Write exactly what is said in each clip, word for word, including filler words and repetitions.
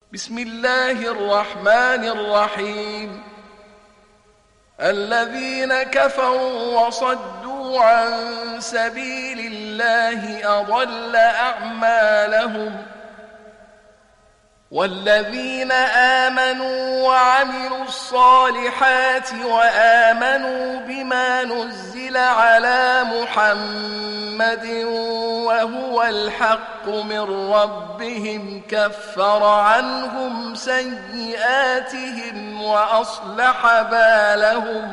بسم الله الرحمن الرحيم. الذين كفروا وصدوا عن سبيل الله أضل أعمالهم، والذين آمنوا وعملوا الصالحات وآمنوا بما نزل على محمد وهو الحق من ربهم كفر عنهم سيئاتهم وأصلح بالهم.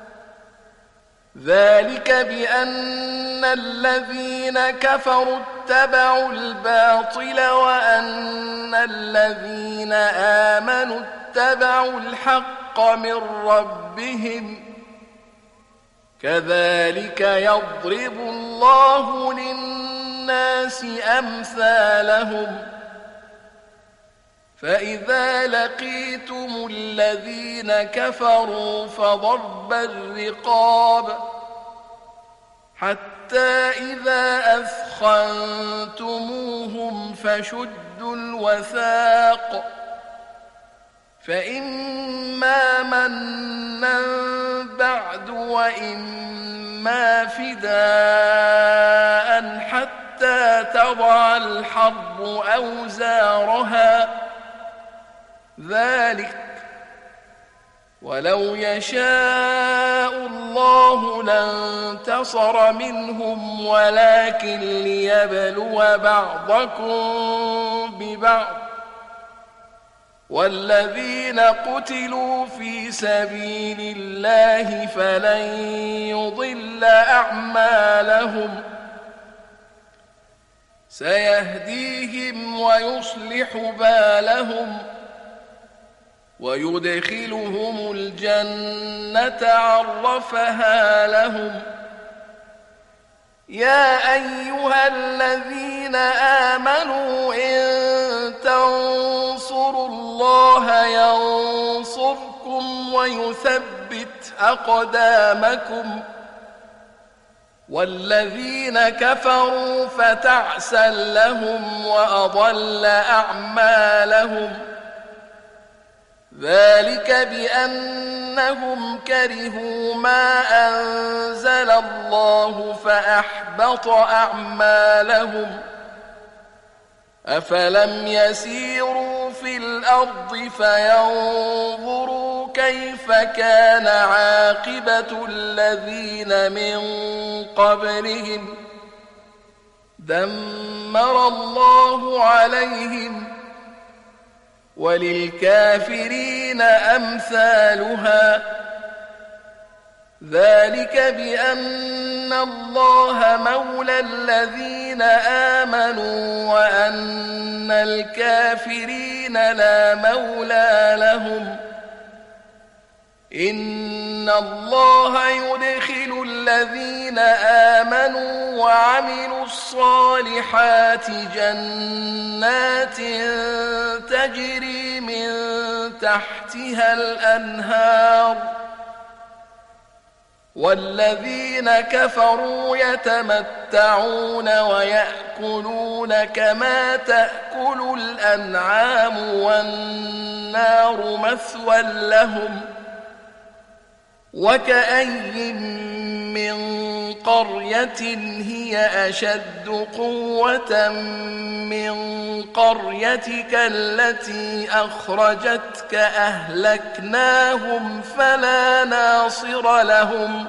ذلك بأن الذين كفروا اتبعوا الباطل وأن الذين آمنوا اتبعوا الحق من ربهم، كذلك يضرب الله للناس أمثالهم. فإذا لقيتم الذين كفروا فضرب الرقاب حتى إذا أثخنتموهم فشدوا الوثاق، فإما منا بعد وإما فداء حتى تضع الحرب أوزارها. ذلك ولو يشاء الله لانتصر منهم ولكن ليبلو بعضكم ببعض، والذين قتلوا في سبيل الله فلن يضل أعمالهم، سيهديهم ويصلح بالهم ويدخلهم الجنة عرفها لهم. يا أيها الذين آمنوا إن تنصروا الله ينصركم ويثبت أقدامكم، والذين كفروا فتعسا لهم وأضل أعمالهم. ذلك بأنهم كرهوا ما أنزل الله فأحبط أعمالهم. أفلم يسيروا في الأرض فينظروا كيف كان عاقبة الذين من قبلهم، دمر الله عليهم وللكافرين أمثالها. ذلك بأن الله مولى الذين آمنوا وأن الكافرين لا مولى لهم. إن الله يدخل الذين آمنوا وعملوا الصالحات جنات تجري من تحتها الأنهار، والذين كفروا يتمتعون ويأكلون كما تأكل الأنعام والنار مثوى لهم. وكأي من قرية هي أشد قوة من قريتك التي أخرجتك أهلكناهم فلا ناصر لهم.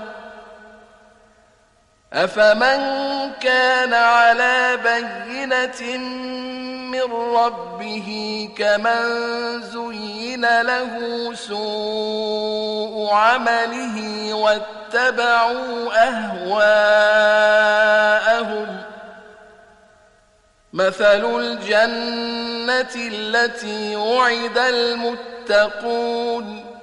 أفمن كان على بينة من ربه كمن زين له سوء عمله واتبعوا أهواءهم. مثل الجنة التي وعد المتقون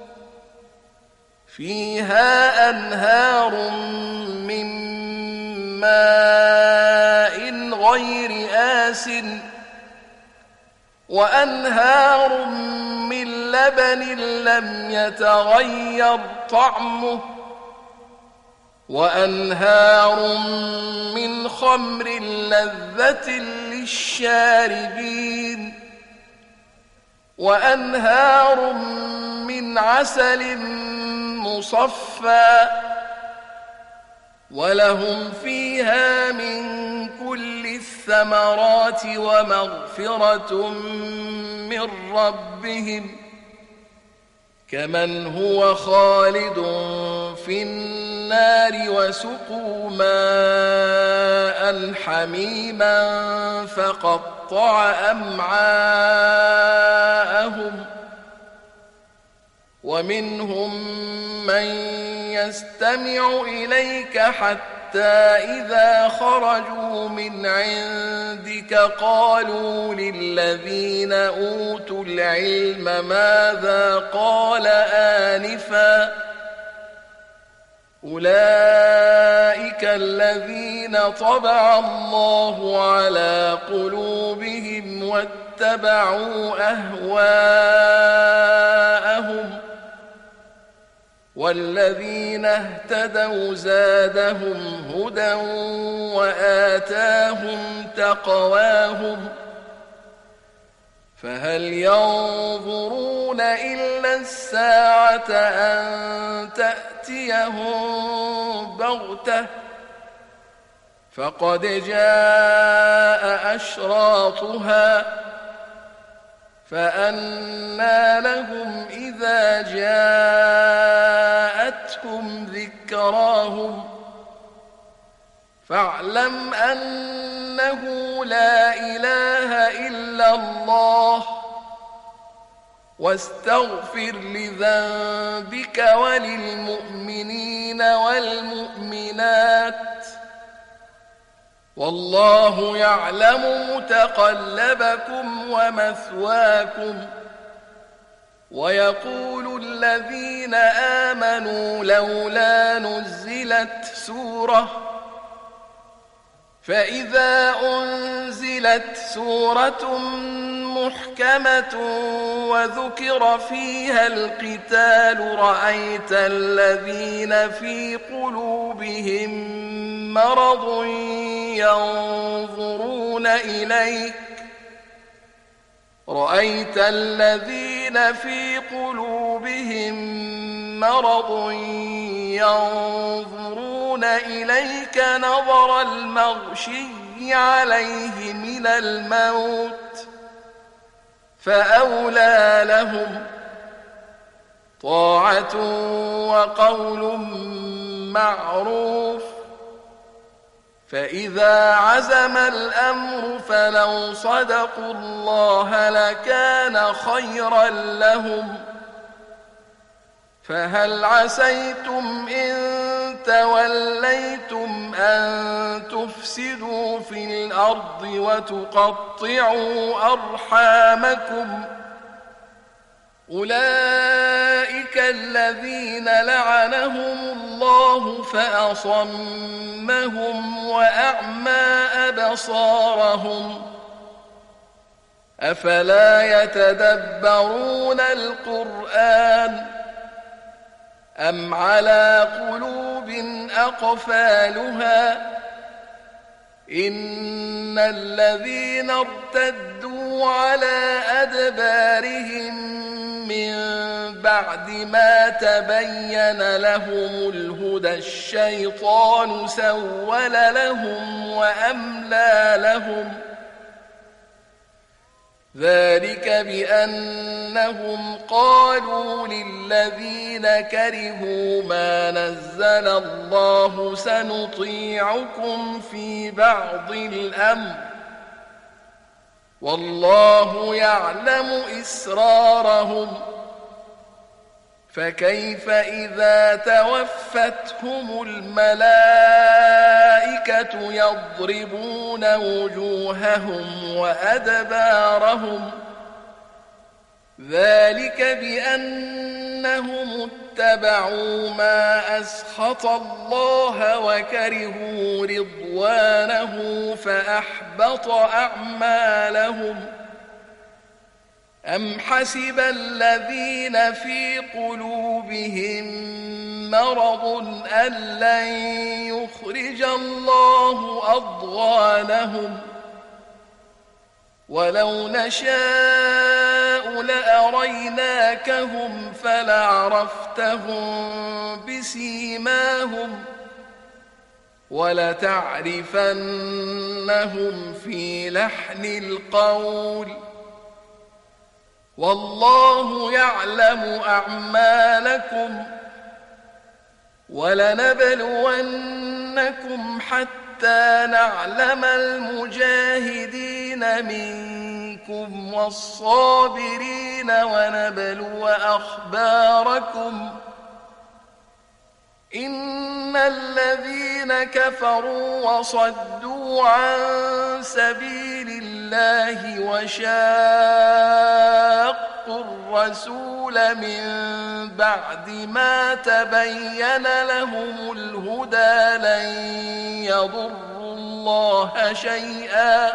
فيها أنهار من ماء غير آسن وأنهار من لبن لم يتغير طعمه وأنهار من خمر لذة للشاربين وأنهار من عسل مصفى ولهم فيها من كل الثمرات ومغفرة من ربهم كمن هو خالد في النار وسقوا ماء حميما فقطع أمعاءهم ومنهم من يستمع إليك حتى إذا خرجوا من عندك قالوا للذين أوتوا العلم ماذا قال آنفا أولئك الذين طبع الله على قلوبهم واتبعوا أهواءهم والذين اهتدوا زادهم هدى وآتاهم تقواهم فهل ينظرون إلا الساعة أن تأتيهم بغتة فقد جاء أشراطها فأنى لهم إذا جاءتهم ذكراهم فاعلم أنه لا إله إلا الله واستغفر لذنبك وللمؤمنين والمؤمنات والله يعلم متقلبكم ومثواكم ويقول الذين آمنوا لولا نزلت سورة فإذا أنزلت سورة محكمة وذكر فيها القتال رأيت الذين في قلوبهم مرض ينظرون إليك رأيت الذين في قلوبهم مرض ينظرون إليك نظر المغشي عليه من الموت فأولى لهم طاعة وقول معروف فإذا عزم الأمر فلو صدقوا الله لكان خيرا لهم فهل عسيتم إن توليتم أن تفسدوا في الأرض وتقطعوا أرحامكم أولئك الذين لعنهم الله فأصمهم وأعمى أبصارهم أفلا يتدبرون القرآن أم على قلوب أقفالها إن الذين ارتدوا على أدبارهم من بعد ما تبين لهم الهدى الشيطان سول لهم وأملى لهم ذلك بأنهم قالوا للذين كرهوا ما نزل الله سنطيعكم في بعض الأمر والله يعلم إسرارهم فكيف إذا توفتهم الملائكة يضربون وجوههم وأدبارهم ذلك بأنهم اتبعوا ما أسخط الله وكرهوا رضوانه فأحبط أعمالهم أم حسب الذين في قلوبهم مرض أن لن يخرج الله أضغانهم ولو نشاء لأ أريناكهم فلعرفتهم بسيماهم ولتعرفنهم في لحن القول والله يعلم أعمالكم ولنبلونكم حتى نعلم المجاهدين منكم والصابرين ونبلو أخباركم إن الذين كفروا وصدوا عن سبيل الله وشاقوا الرسول من بعد ما تبين لهم الهدى لن يضروا الله شيئا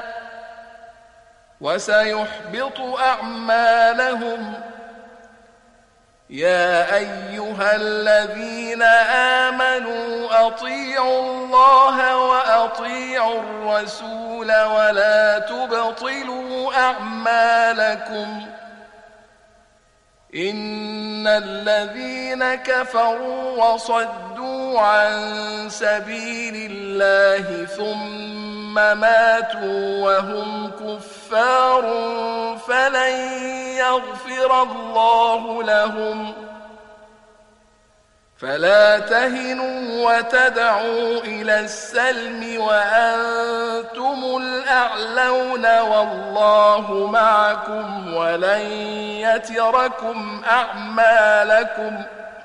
وسيحبط أعمالهم يا أيها الذين آمنوا أطيعوا الله وأطيعوا الرسول ولا تبطلوا أعمالكم إن الذين كفروا وصدوا عن سبيل الله ثم ماتوا وهم كفار فلن يغفر الله لهم فلا تهنوا وتدعوا إلى السلم وأنتم الأعلون والله معكم ولن يتركم أعمالكم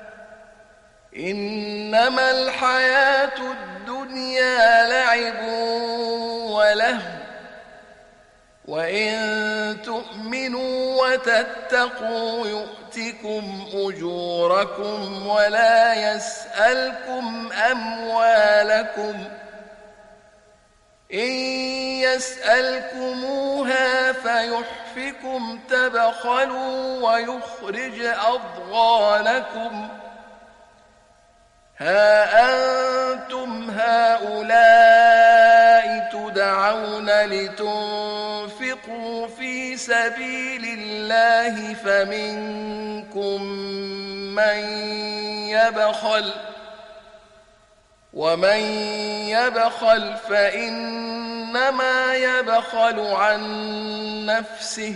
إنما الحياة الدنيا لعب ولهو وإن تؤمنوا وتتقوا يؤتكم أجوركم ولا يسألكم أموالكم إن يسألكموها فيحفكم تبخلوا ويخرج أضغانكم ها أنتم هؤلاء تدعون لتنفقوا في سبيل الله فمنكم من يبخل ومن يبخل فإنما يبخل عن نفسه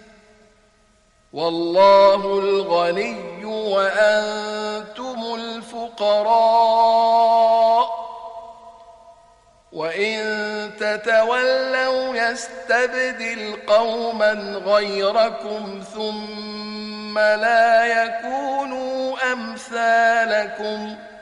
والله الغني وأنتم الفقراء وإن تتولوا يستبدل قوما غيركم ثم لا يكونوا أمثالكم